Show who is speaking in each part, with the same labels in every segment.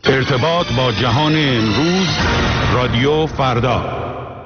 Speaker 1: ارتباط با جهان امروز، رادیو فردا.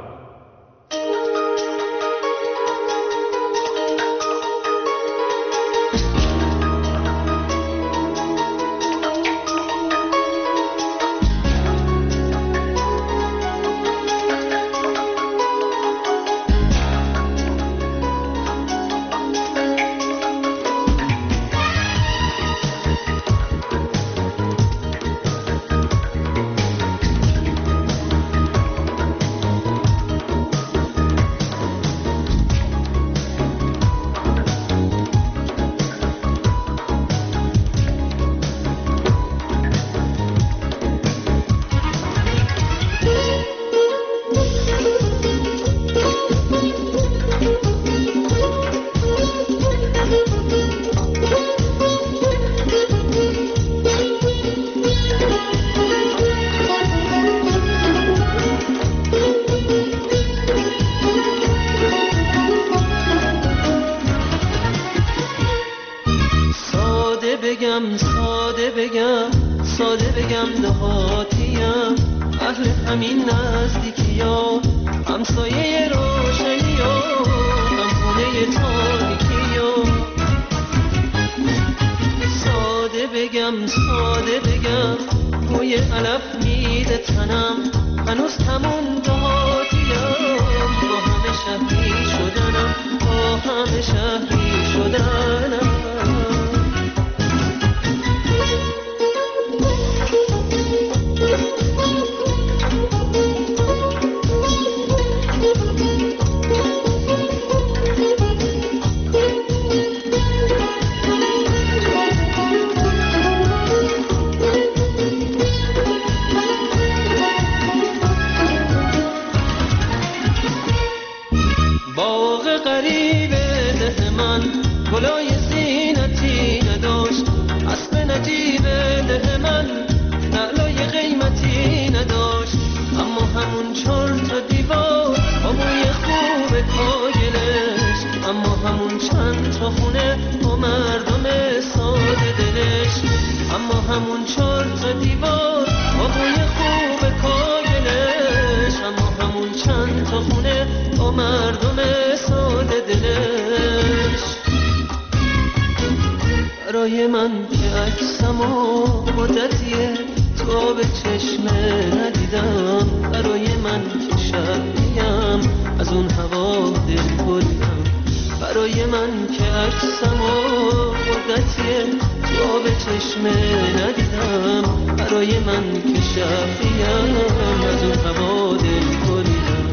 Speaker 2: برای من که عکسمو مدتیه تو به چشمه ندیدم، برای من که شبیم از اون هوا دل بریدم، برای من که عکسمو مدتیه تو به چشمه ندیدم، برای من که شبیم از اون هوا دل بریدم.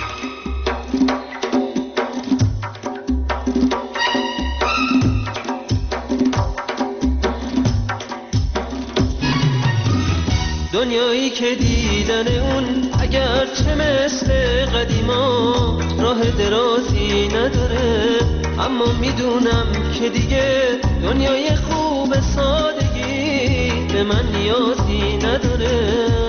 Speaker 2: دنیایی که دیدن اون اگرچه مثل قدیما راه درازی نداره، اما میدونم که دیگه دنیای خوب سادگی به من نیازی نداره.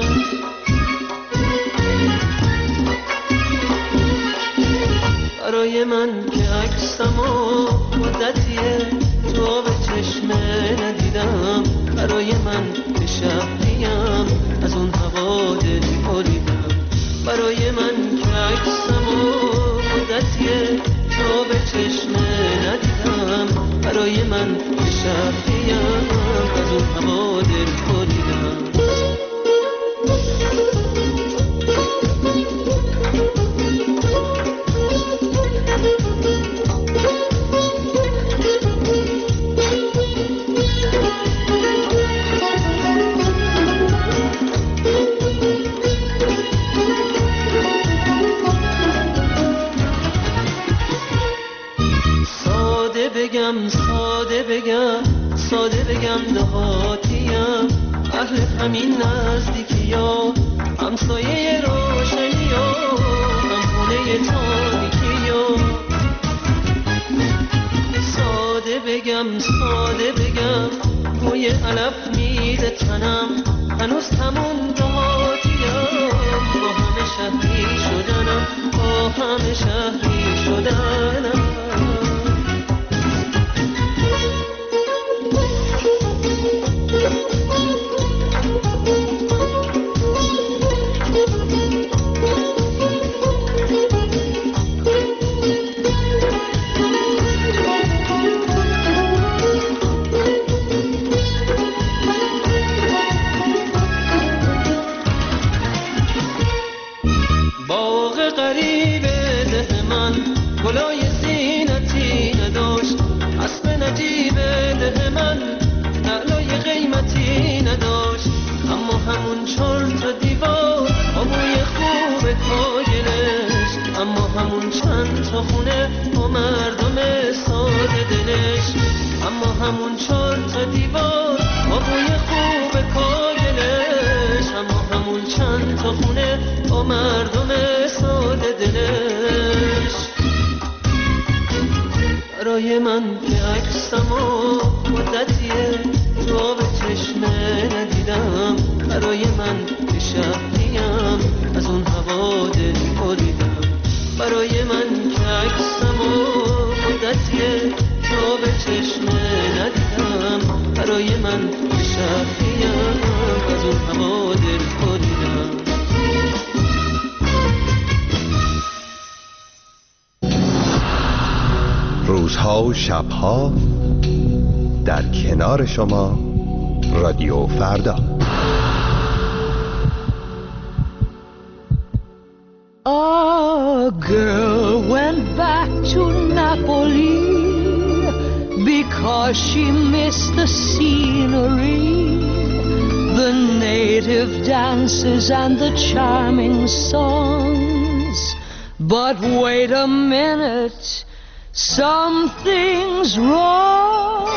Speaker 2: برای من که عکسمو مدتیه تو به چشمه ندیدم، برای من که شبیم از اون هوا دل بریدم، برای من که عکسمو مدتیه تو به چشمه ندیدم، برای من که شبیم از اون هوا دل بریدم. ساده بگم دهاتیم، اهل همین نزدیکی ها، همسایه روشنی ها، همخونه تاریکی ها. ساده بگم بوی علف میده تنم، هنوز همون دهاتیم، با همه شهری شدنم، با همه شهری شدنم. تا خونه با مردم ساده دلش، اما همون 4 تا دیوار با بوی خوب کاگلش، اما همون چند تا خونه با مردم ساده دلش. برای من که عکسمو مدتیه تو آب چشمه ندیدم، برای من که شبیه‌ام از اون هوا دل بریدم، برای من که عکسمو مدتیه تو آب چشمه ندیدم، برای من که شبیه‌ام از اون هوا دل بریدم.
Speaker 3: روزها و شبها در کنار شما رادیو فردا.
Speaker 4: A girl went back to Napoli because she missed the scenery, the native dances and the charming songs. But wait a minute, something's wrong.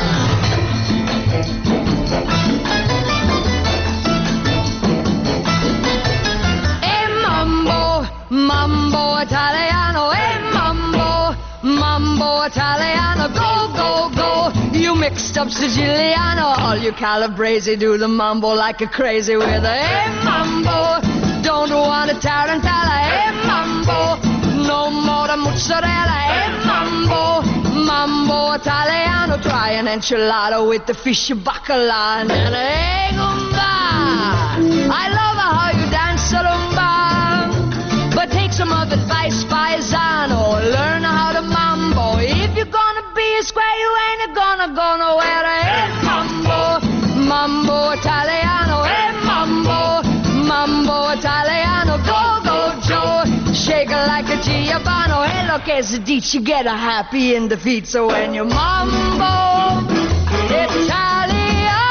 Speaker 4: Mambo Italiano, hey mambo Italiano, go, go, go. You mixed up Siciliano, all you Calabrese do the mambo like a crazy with a hey mambo. Don't want a tarantella, hey mambo. No more the mozzarella, hey mambo Italiano. Try an enchilada with the fish bacala and a hey gumba. I love how you dance rumba. But take some of advice, paisano. Learn how to mambo. If you're gonna be a square, you ain't gonna go nowhere. Hey, mambo Italiano. Hey, mambo Italiano. Go, go, Joe. Shake it like a Giovanni. Hey, look, as a ditch, you get a happy in the feet. So when you mambo Italiano.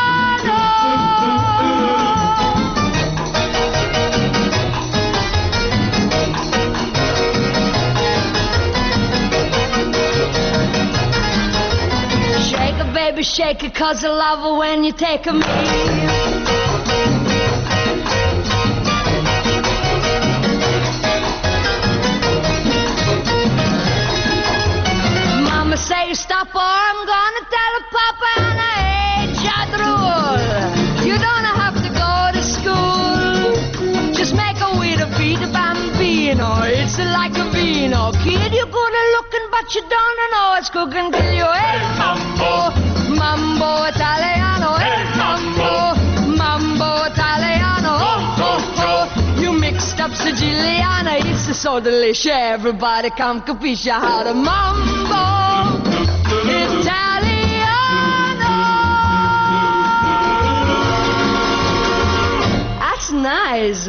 Speaker 4: Baby, shake it, 'cause I love it when you take me. Mama say stop or I'm gonna tell her Papa and I hate Jadrul. You don't have to go to school. Just make a way to be the bambino. It's like a vino. Kid, you're good at looking, but you don't know it's cooking till you hate Mambo Italiano, hey mambo Italiano, oh, oh, oh. You mixed up Siciliana, it's so delicious. Everybody come capisce how to mambo Italiano. That's nice.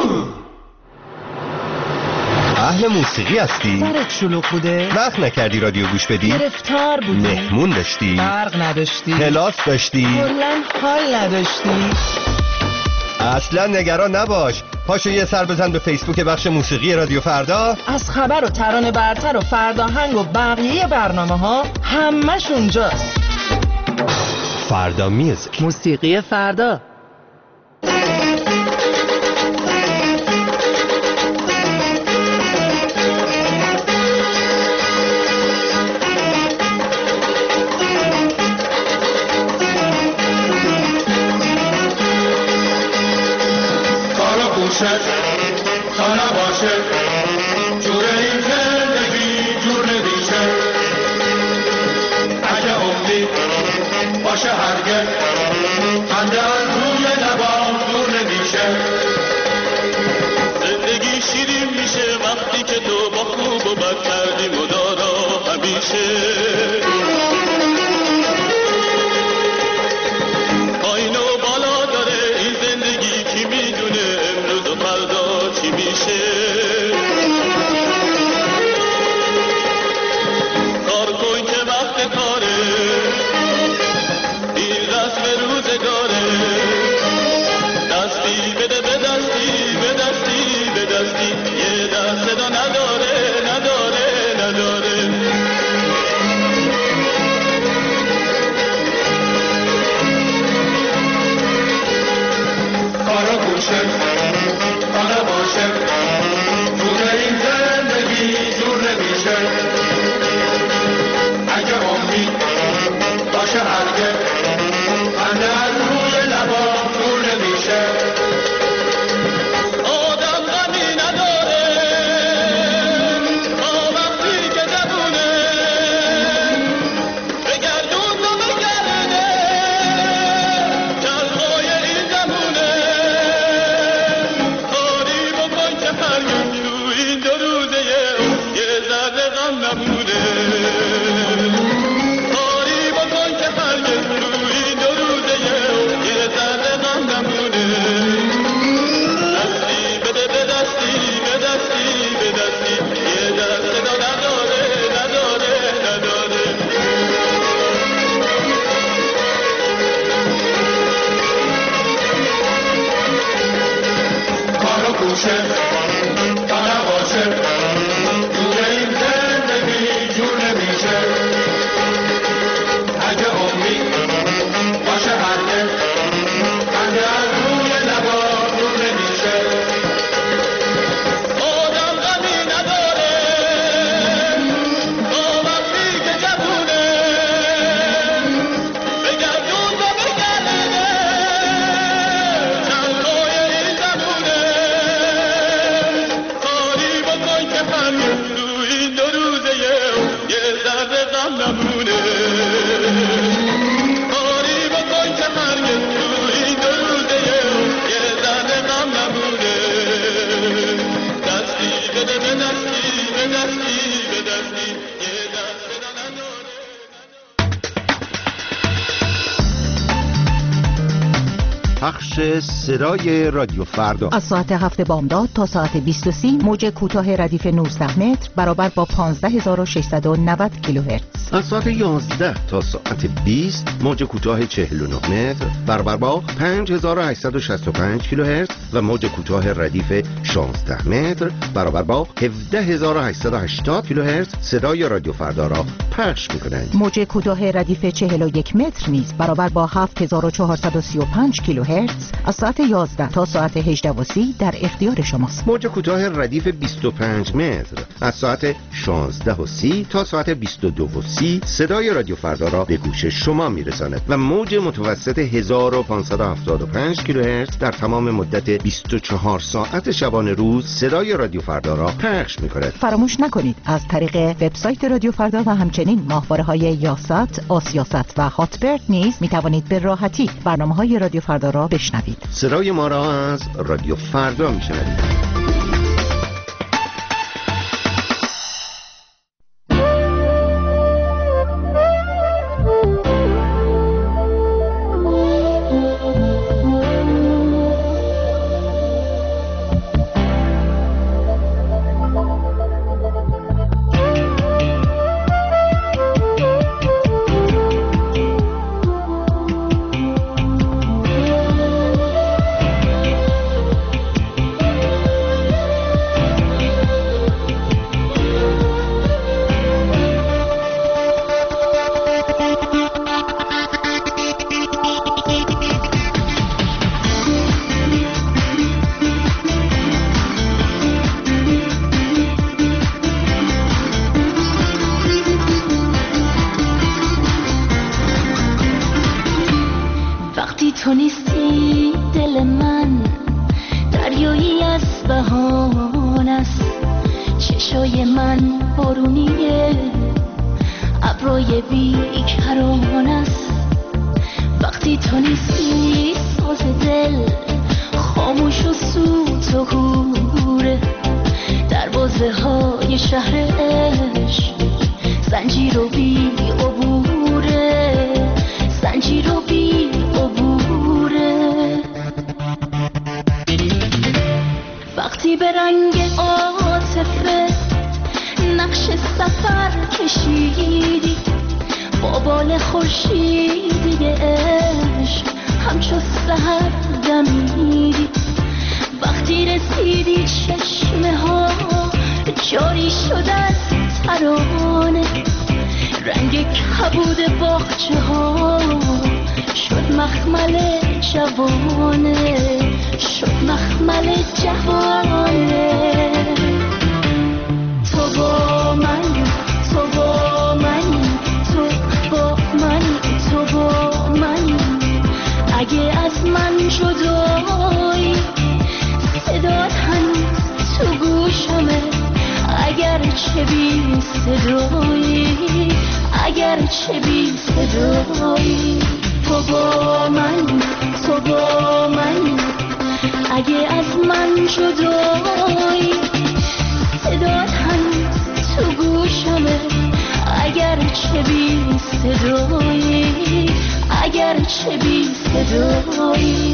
Speaker 3: اهل موسیقی هستی؟
Speaker 5: سرت شلوغ بوده؟
Speaker 3: وقت نکردی رادیو گوش بدی؟
Speaker 5: گرفتار بودی؟
Speaker 3: مهمون داشتی؟
Speaker 5: برق نداشتی؟
Speaker 3: کلاس داشتی؟
Speaker 5: کلاً حال نداشتی؟
Speaker 3: اصلا نگران نباش، پاشو یه سر بزن به فیسبوک بخش موسیقی رادیو فردا.
Speaker 5: از خبر و ترانه برتر و فرداهنگ و بقیه برنامه ها همش اونجاست.
Speaker 3: فردا میوزیک،
Speaker 5: موسیقی فردا.
Speaker 6: تا نباشه جور این زندگی جور نمیشه، اگه امید باشه هرگز خنده از روی لبام دور نمیشه. زندگی شیرین میشه وقتی که تو با خوب و بد کردی مدارا همیشه. پایین و بالا داره این زندگی، کی میدونه امروز و فردا چی میشه. کار کن که وقت کاره، این رسم روزگاره. باشه تا نباشه دور این زندگی جور نمیشه اگه امید باشه هرگز خنده از روی لبا دور نمیشه آدم غمی نداره تا وقتی که جوونه بگردون و بگرده چندهای این زمونه کاری بکن که هرگز تو این 2 روزه یه ذره غم نمونه کاری بکن که هرگز تو این 2 روزه یه ذره غم نمونه دستی بده به دستی به دستی به دستی یه دست بدن نداره
Speaker 3: پخش صدای رادیو فردا
Speaker 7: از ساعت 7 بامداد تا ساعت 20:30 موج کوتاه ردیف 19 متر برابر با 15690 کیلوهرتز.
Speaker 3: از ساعت 11 تا ساعت 20 موج کوتاه 49 متر برابر با 5865 کیلوهرتز و موج کوتاه ردیف 16 متر برابر با 17880 کیلوهرتز صدای رادیو فردا را پخش می‌کنند.
Speaker 7: موج کوتاه ردیف 41 متر نیز برابر با 7435 کیلوهرتز از ساعت 11 تا ساعت 18:30 در اختیار شماست.
Speaker 3: موج کوتاه ردیف 25 متر از ساعت 16:30 تا ساعت 22:30 صدای رادیو فردا را به گوش شما میرساند و موج متوسط 1575 کیلوهرتز در تمام مدت 24 ساعت شبانه روز صدای رادیو فردا را پخش می‌کند.
Speaker 7: فراموش نکنید از طریق وبسایت رادیو فردا و همچنین ماهواره‌های یاست، آسیاست و هاتبرد نیز می‌توانید به راحتی برنامه‌های رادیو فردا را بشنوید.
Speaker 3: صدای ما را از رادیو فردا میشنوید.
Speaker 8: تو نیستی دل من دریایی از بهان است، چشای من بارونیه ابروی بیکران است. وقتی تو نیستی ساز دل خاموش و سوت و کوره، دروازه های شهر عشق زنجیر و بی عبوره، زنجیر و بی عبوره. وقتی به رنگ عاطفه نقش سفر کشیدی، با بال خورشیدی عشق همچو سحر دمیدی. وقتی رسیدی چشمه ها جاری شد از ترانه، رنگ کبود باغچه ها شد مخمل جوانه، شد مخمل جوانه. تو با منی، تو با منی، تو با منی، تو با منی. اگه از من جدایی صدات هنوز تو گوشمه، اگر چه بی صدایی، اگر چه بی صدایی. تو با منی، تو با منی. اگه از من جدایی صدات هنوز تو گوشمه، اگر چه بی صدایی، اگر چه بی صدایی.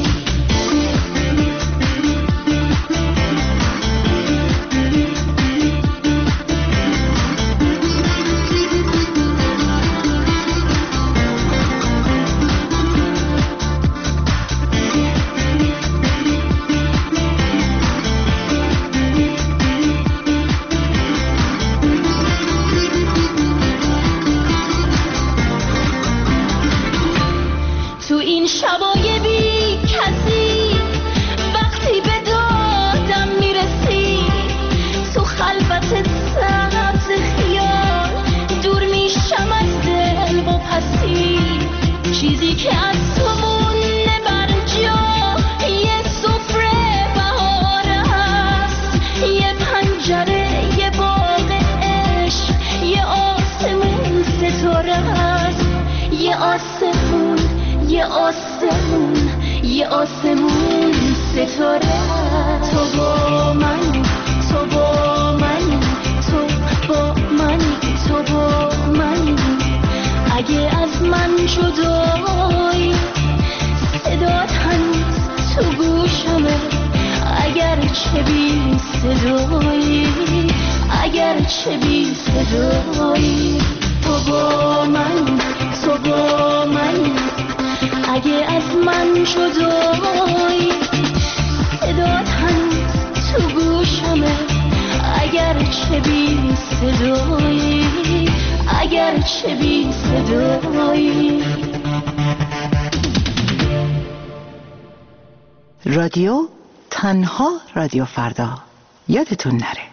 Speaker 8: روی آسمون ستاره. تو با منی، تو با منی، تو با منی، تو با منی. اگه از من جدایی صدات هنوز تو گوشمه، اگر چه بی صدایی، اگر چه بی صدایی. تو با منی، تو با منی. اگه از من جدایی صدات هنوز تو گوشمه، اگر چه بی صدایی، اگر چه بی صدایی.
Speaker 7: رادیو تنها رادیو فردا، یادتون نره.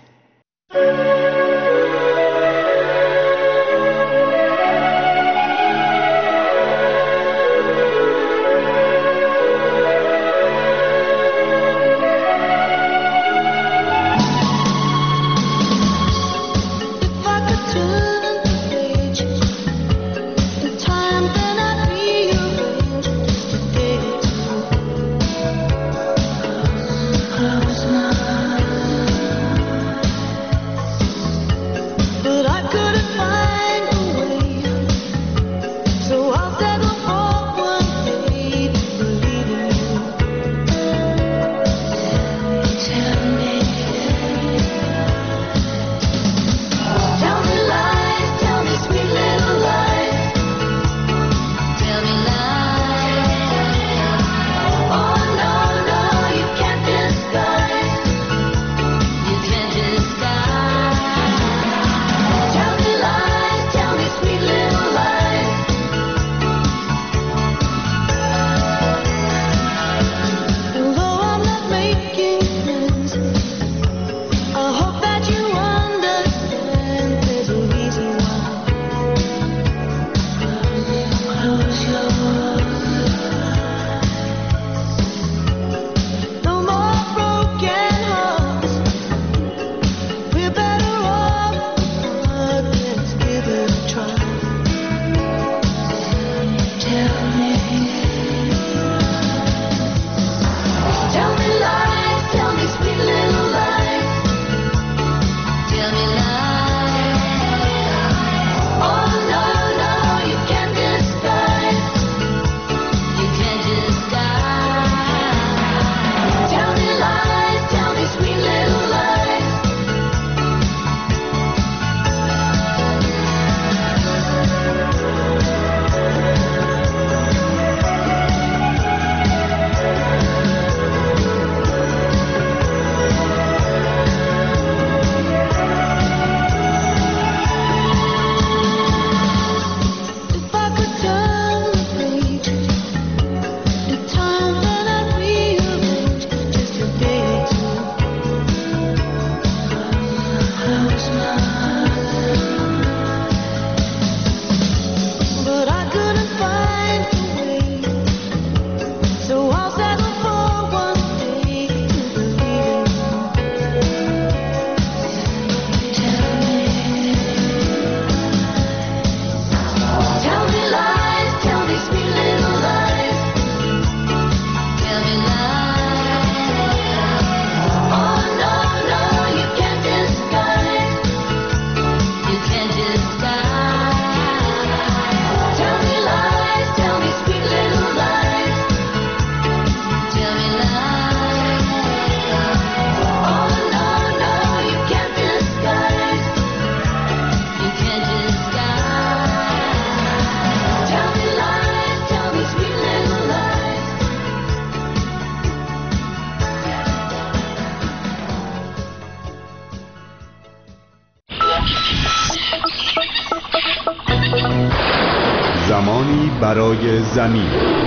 Speaker 1: زمانی برای زمین.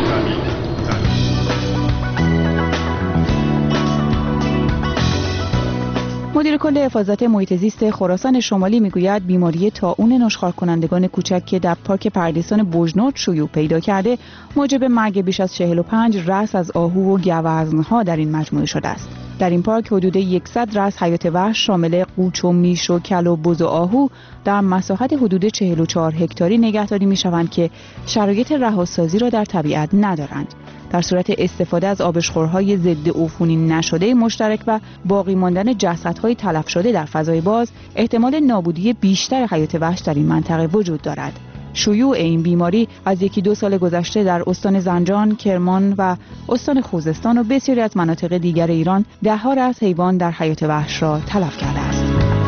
Speaker 9: مدیر کل حفاظت محیط زیست خراسان شمالی میگوید بیماری طاعون نشخوار کنندگان کوچک که در پارک پردیسان بوجنورد شیوع پیدا کرده موجب مرگ بیش از 45 رأس از آهو و گوزن‌ها در این مجموعه شده است. در این پارک حدود 100 رأس حیات وحش شامل قوچ و میش و کل و بز و آهو در مساحت حدود 44 هکتاری نگهداری می‌شوند که شرایط رهاسازی را در طبیعت ندارند. در صورت استفاده از آبشخورهای ضد عفونی نشده مشترک و باقی ماندن جسدهای تلف شده در فضای باز، احتمال نابودی بیشتر حیات وحش در این منطقه وجود دارد. شیوع این بیماری از 1-2 سال گذشته در استان زنجان، کرمان و استان خوزستان و بسیاری از مناطق دیگر ایران ده‌ها رأس حیوان در حیات وحش را تلف کرده است.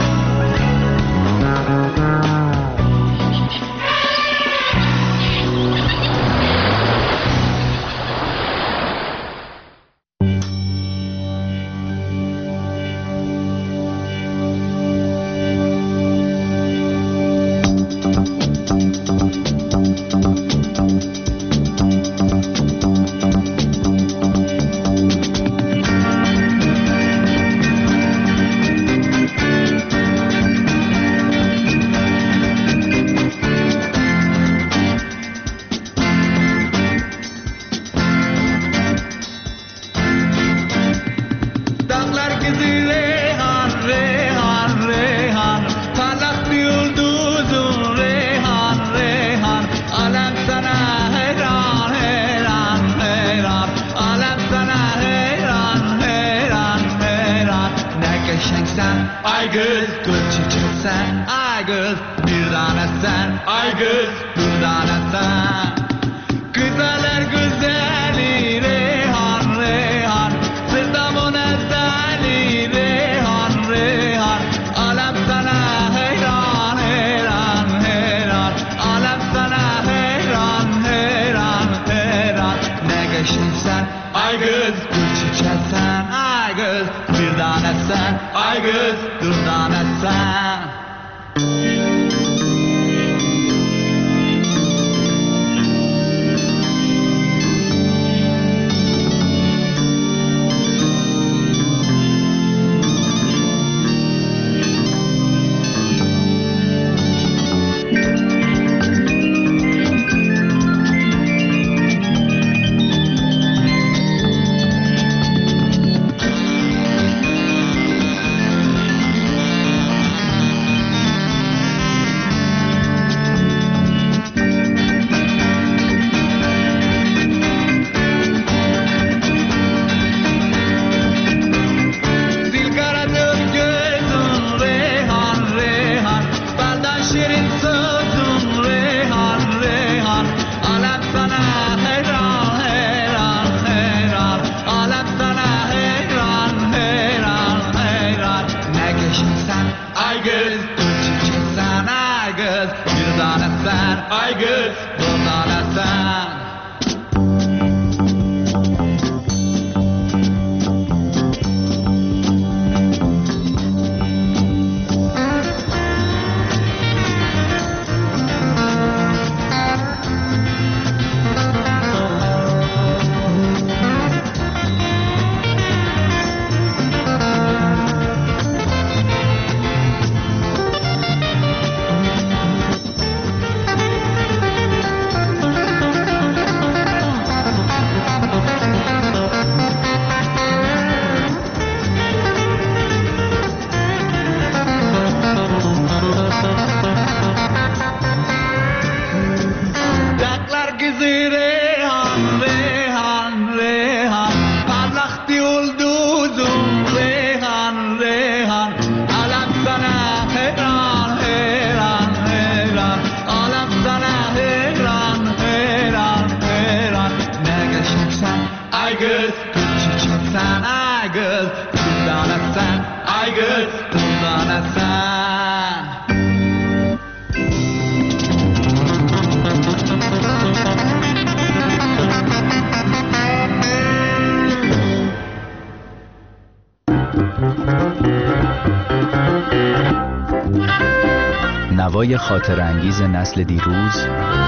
Speaker 10: نوای خاطر انگیز نسل دیروز،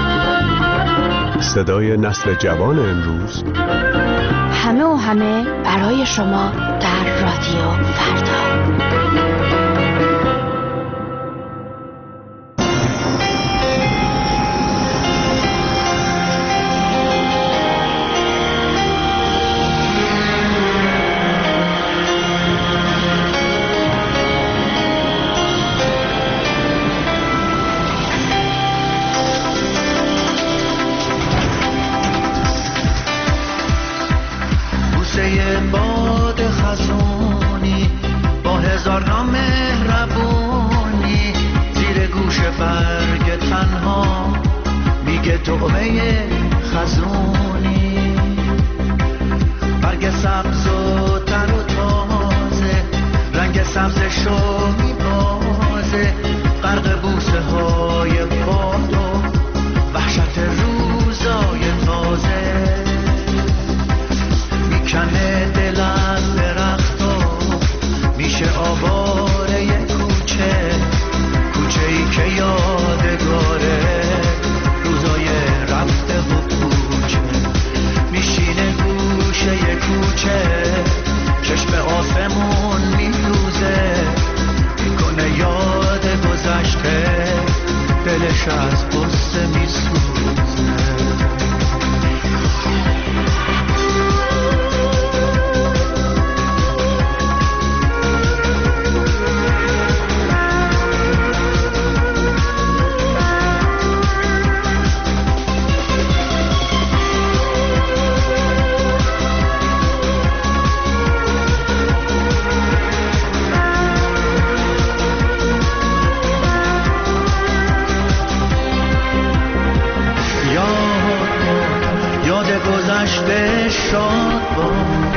Speaker 11: صدای نسل جوان امروز،
Speaker 12: همه و همه برای شما در رادیو فردا.
Speaker 13: بوسه باد خزونی با هزار نام مهربونی زیر گوش برگ تنها میگه طعمه خزونی برگ سبز و تر و تازه رنگ سبزشو میبازه غرق بوسه های باد و وحشت روزای تازه میکنه دل از درختا میشه آواره کوچه کوچه ای که یادگاره روزای رفته و کوچه میشینه گوشه کوچه چشم آسمون میدوزه میکنه یاد گذشته دلش از قصه میسوزه گذشته شاد با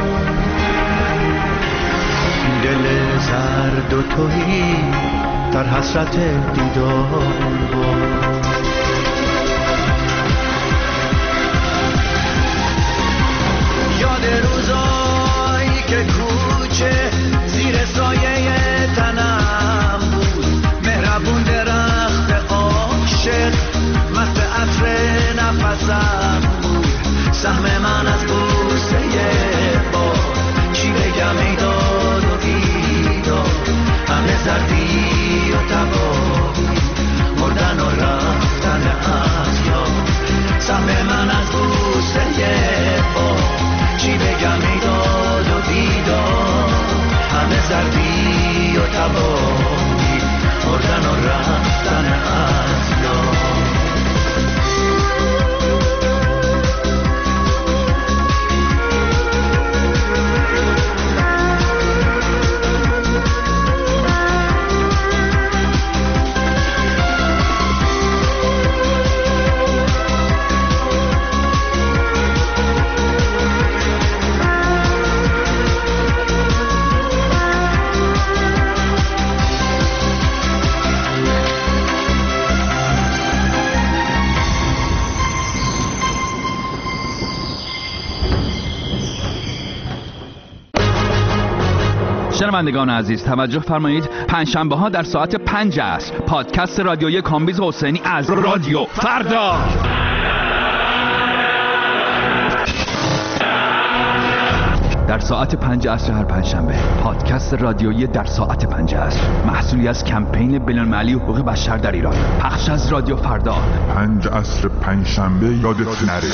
Speaker 13: دل زرد و تویی در حسرت دیدار با یاد روزایی که کوچه زیر سایه تنم بود مهربون درخت عاشق مست عطر نفسم سهم من از بوسه با چی بگم ای داد و بیداد همه زردی و تباهی مردن و رفتن از یاد سهم من از بوسه با چی بگم ای داد و بیداد همه زردی و تباهی مردن و رفتن از یاد
Speaker 10: شنوندگان عزیز توجه فرمایید، پنجشنبه ها در ساعت 5 عصر پادکست رادیویی کامبیز حسینی از رادیو فردا در ساعت 5 عصر هر پنجشنبه. پادکست رادیویی در ساعت 5 عصر محصولی از کمپین بین‌المللی حقوق بشر در ایران، پخش از رادیو فردا.
Speaker 14: 5 عصر پنجشنبه یادت نره.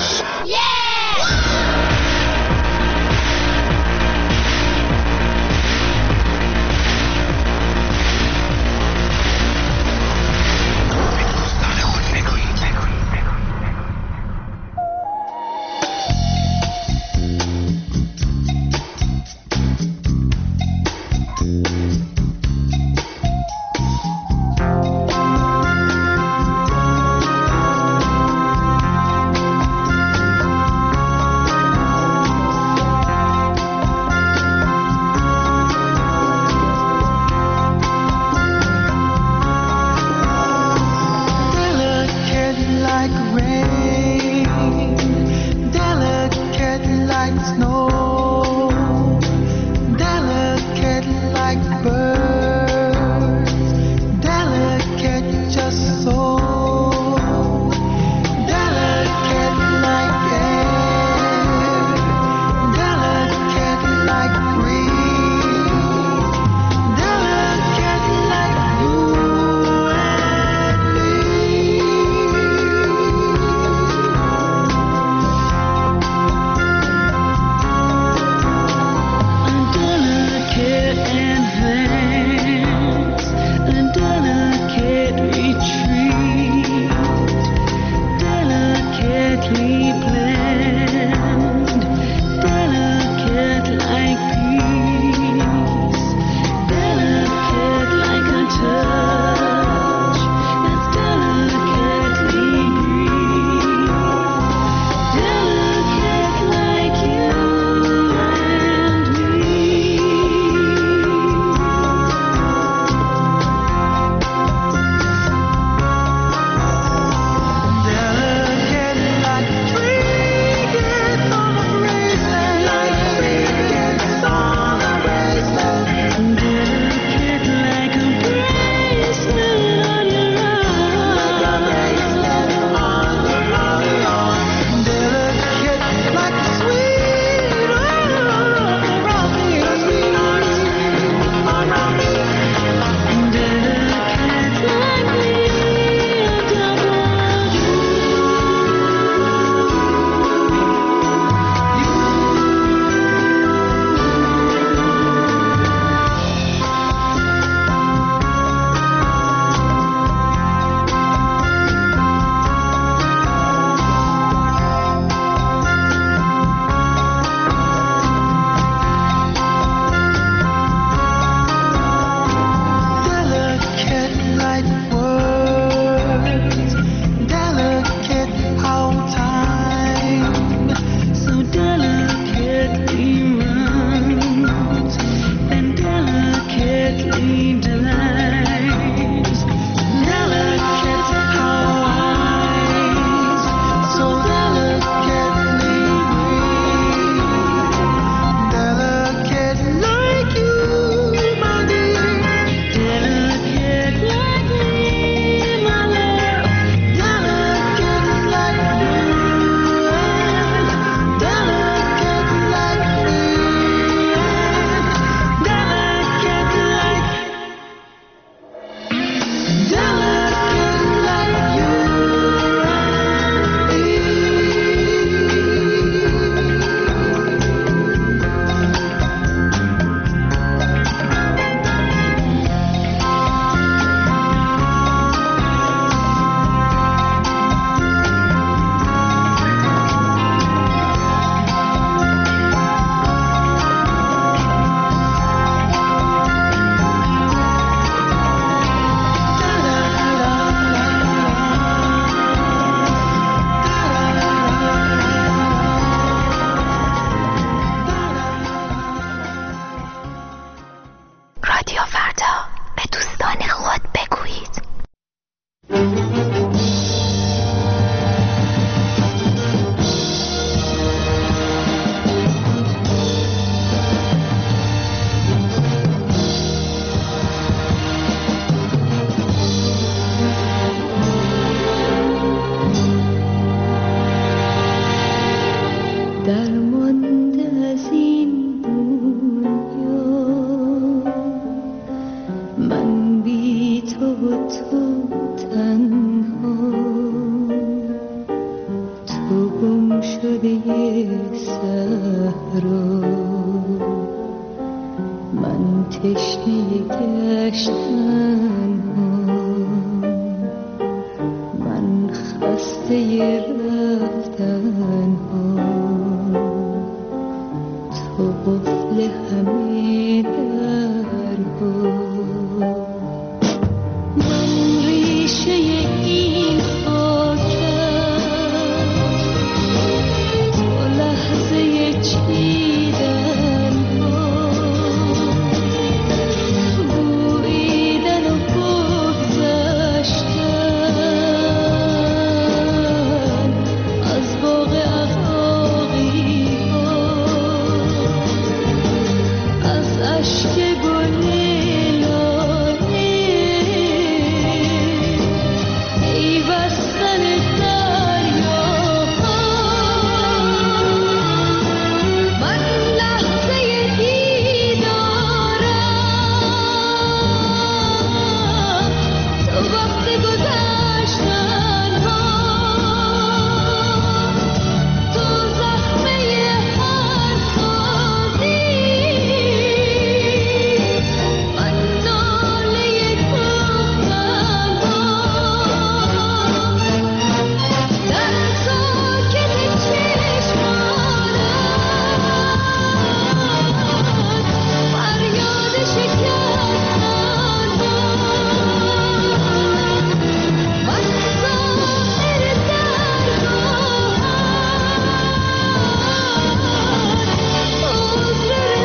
Speaker 8: تشنه گشتن من خسته رفتن تو قفل همه درها من ریشه این خاکم تو لحظه چیدن بویدن و بگذشتن از باغ عقاقی از اشک گل لاله ای بستن دریاها من لحظه دیدارم تو وقت گذشتن تو زخمه هر سازی من ناله گفتن در ساکت چشمانت فریاد شکستن من ظاهر درگاهت عذر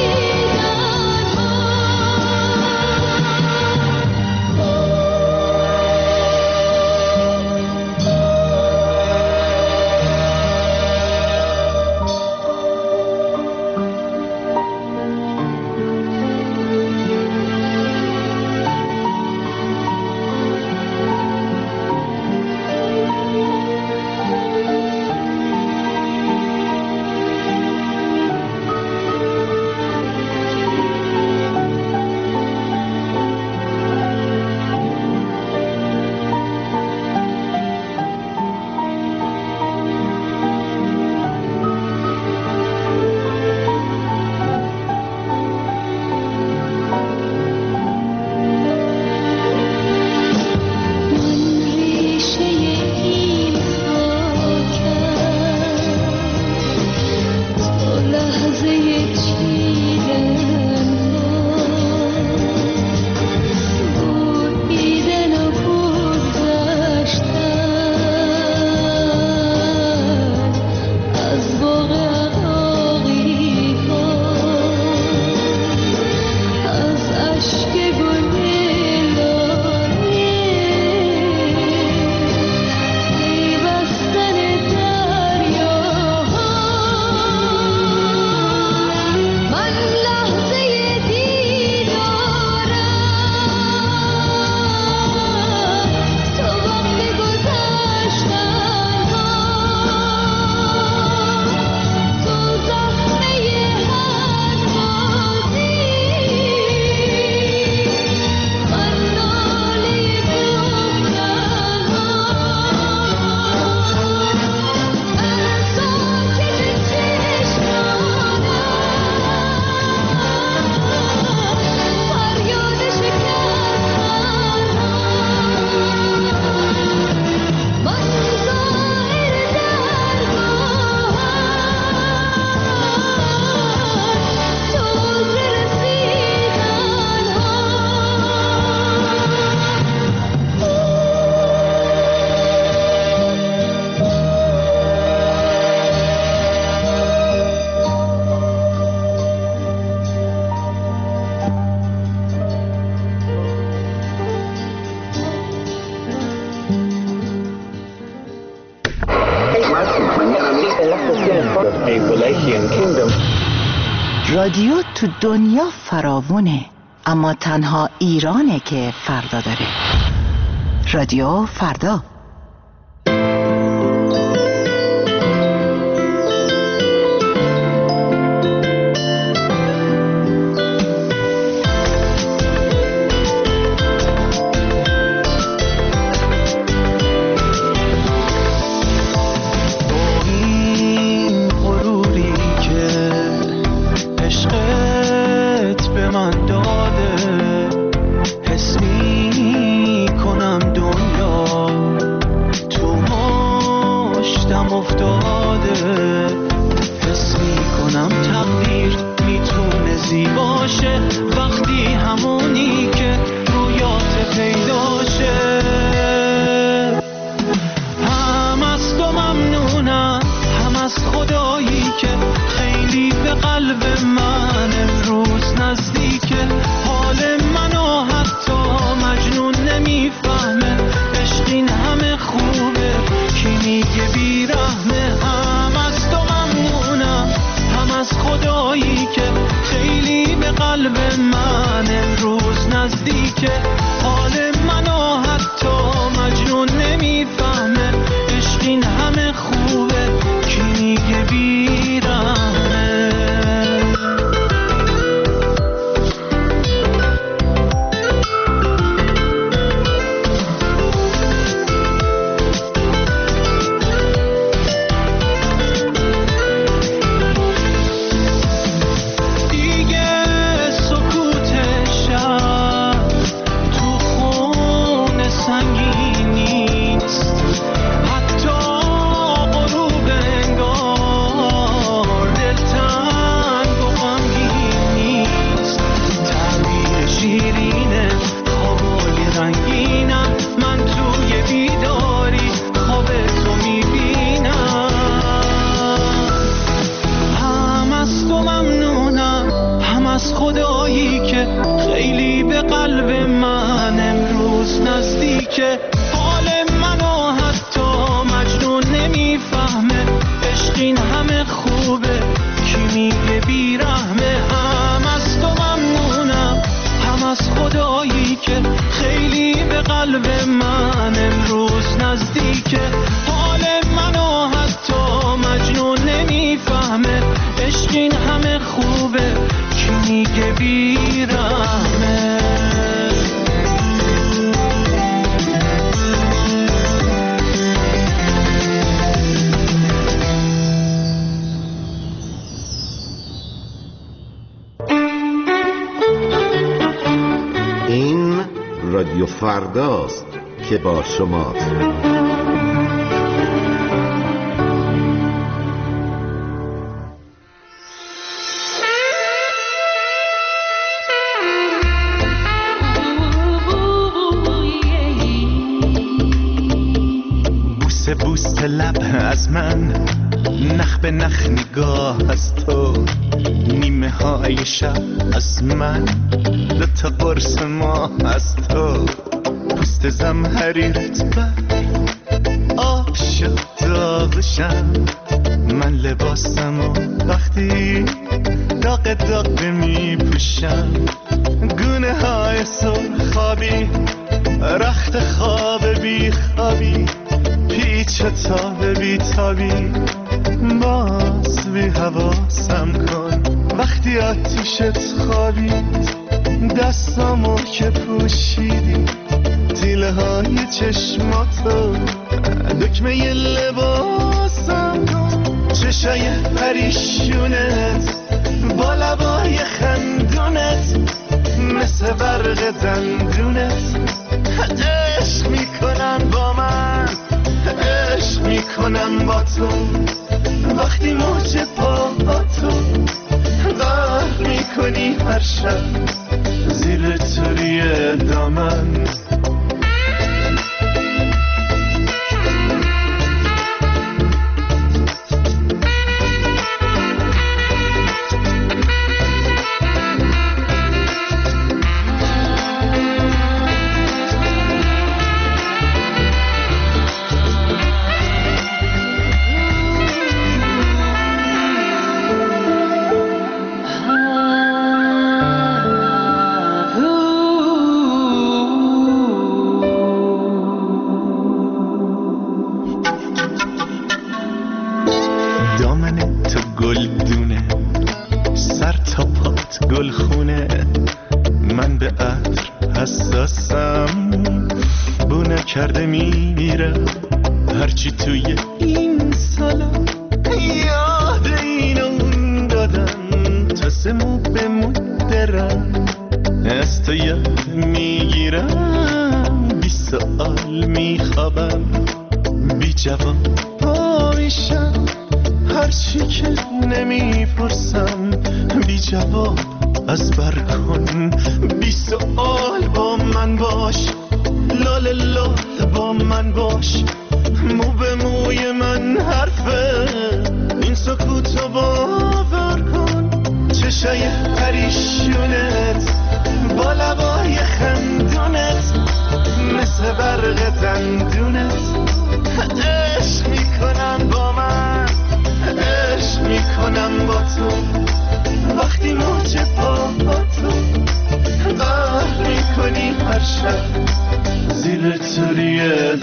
Speaker 7: رادیو تو دنیا فراوونه، اما تنها ایرانه که فردا داره. رادیو فردا.
Speaker 2: به من داد نزدیکه، حال منو حتی مجنون نمیفهمه، عشق این همه خوبه کی میگه بیرحمه.
Speaker 3: رادیو فرداست که با شماست.
Speaker 13: بوسه بوسه لب از من، نخ به نخ نگاه از تو، نیمه های شب از من، دوتا قرص ماه از تو، پوست زمهریت بر آب شد داغشم، من لباسمو وقتی داغ داغ می پوشم، گونه های سرخابی رخت خواب بی خوابی، پیچ تاب بی تابی، باز بی حواسم کن وقتی آتیشت خوابید، دستامو که پوشیدی، تیله های چشماتو دکمه ی لباسم کن، چشای پریشونت با لبای خندونت مثل برق دندونت، عشق میکنن با من، عشق میکنن با تو، وقتی موج پا تو غرق میکنی هر شب زیر توری دامن. کرده میرم هرچی توی این سالا یاد این اون دادم، تا سمو به مدرم از تو یاد میگیرم، 20 سال میخوابم بی جواب پا میشم، هرچی که نمیپرسم بی جواب از بر کن، 20 سال با من باش، لال لال با من باش، مو به موی من حرفه، این سکوتو باور کن، چشای پریشونت با لبای خندونت مثل برق دندونت، عشق میکنم با من، عشق میکنم با تو، وقتی موج پا تو غرق میکنی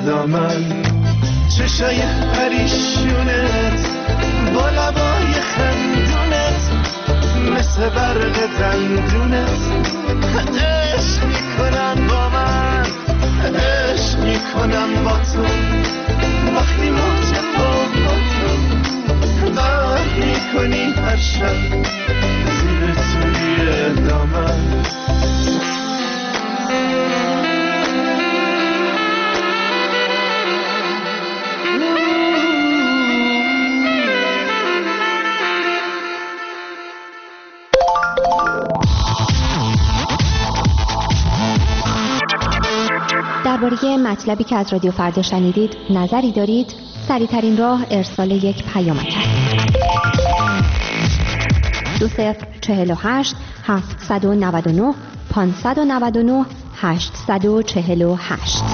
Speaker 13: دامن، چشای پریشونت با لبای خندونت مثل برق دندونت عشق میکنن با من، عشق میکنم با تو وقتی موج با تو بر میکنی هر شب زیر توی دامن.
Speaker 15: درباره مطلبی که از رادیو فردا شنیدید نظری دارید؟ سریع‌ترین راه ارسال یک پیامک است. 2048 799 599 848.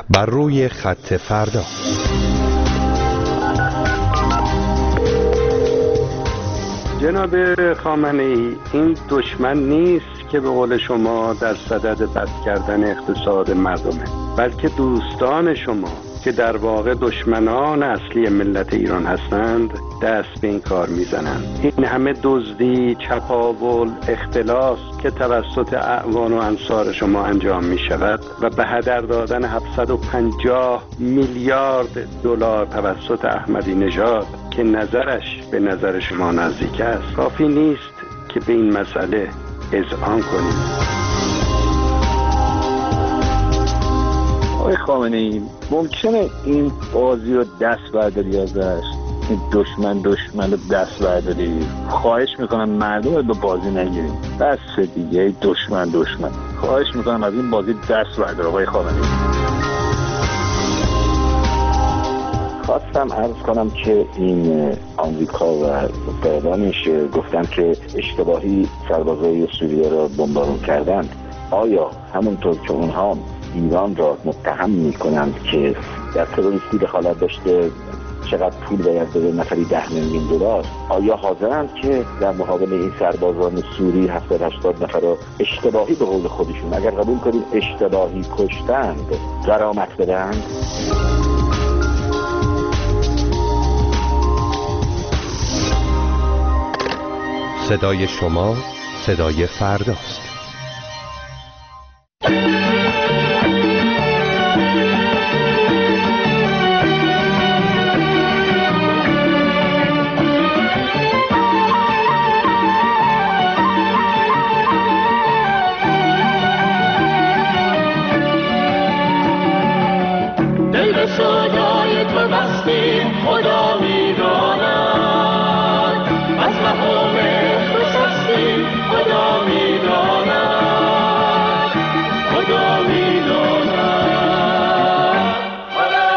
Speaker 11: بر روی خط فردا.
Speaker 16: جناب خامنه‌ای، این دشمن نیست که به قول شما در صدد بد کردن اقتصاد مردمه، بلکه دوستان شما که در واقع دشمنان اصلی ملت ایران هستند دست به این کار میزنند. این همه دزدی، چپاول، اختلاس که توسط اعوان و انصار شما انجام می شود و به هدر دادن 750 میلیارد دلار توسط احمدی نژاد که نظرش به نظر شما نزدیک است، کافی نیست که به این مسئله اذعان کنید.
Speaker 17: آقای خامنه‌ای، ممکنه این بازی رو دست برداری ازش؟ این دشمن رو دست برداری؟ خواهش میکنم مردم رو به بازی نگیریم. بس دیگه دشمن. خواهش میکنم از این بازی دست بردار آقای خامنه‌ای. خواستم عرض کنم که این آمریکا و متحدانش گفتن که اشتباهی سربازای سوریه را بمبارون کردند. آیا همونطور که اونها ایران را متهم میکنند که در تروریستی دخالت داشته چقدر پول باید بده، نفری 10 میلیون دلار، آیا حاضرند که در مقابل این سربازان سوری 70-80 نفر را اشتباهی به قول خودشون، اگر قبول کنید اشتباهی کشتند، غرامت بدهند؟
Speaker 11: صدای شما صدای فرداست.
Speaker 6: دل به سودای تو بستیم، خدا میداند از مقام خسستیم، خدا میداند، خدا میداند، خدا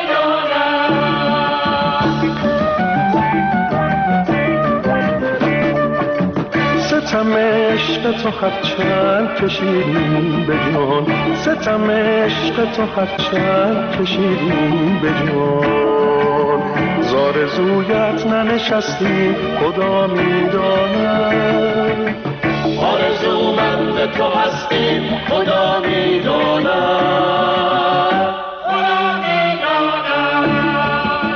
Speaker 6: میداند.
Speaker 13: ستم عشق تو هرچند کشیدیم به جان، ستم عشق تو هرچند کشیدیم به جان، زارزویت ننشستیم، خدا میداند.
Speaker 6: آرزومند تو هستیم، خدا میداند، خدا میداند.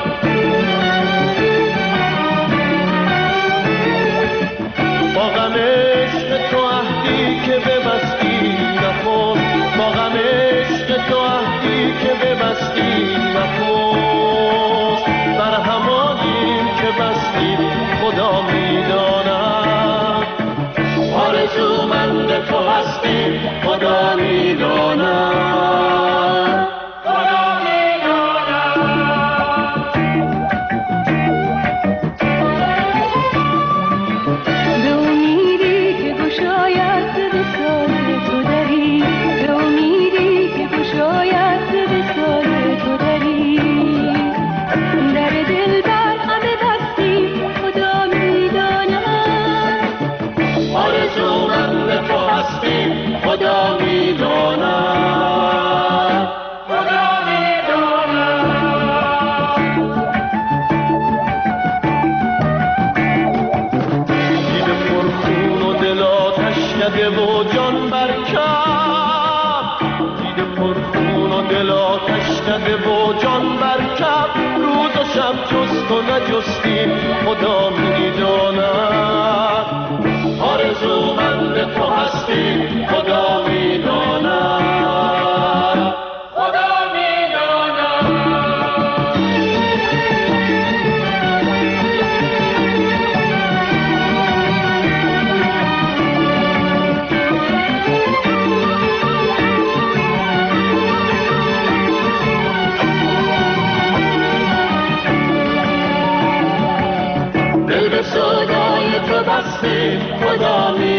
Speaker 2: با غم عشق تو عهدی که ببستی نکن، با غم عشق تو عهدی که ببستی نکن، بر همانیم که بستیم، خدا میداند.
Speaker 6: آرزومند تو هستیم، خدا میداند، خدا میداند.
Speaker 8: به امیدی که گشاید به سال تو دری، به امیدی که گشاید به سال تو دری، در دل بر همه بستیم، خدا میداند.
Speaker 6: آرزومند تو هستیم، خدا میداند، خدا میداند.
Speaker 2: دیده پرخون و دل آتش نده و جان برکب، دیده پرخون و دل آتش نده و جان برکب، روز و شب جست و نجستیم، خدا میداند.
Speaker 6: آرزومند تو هستیم، خدا میداند، خدا میداند. دل به سودای تو بستیم، خدا میداند.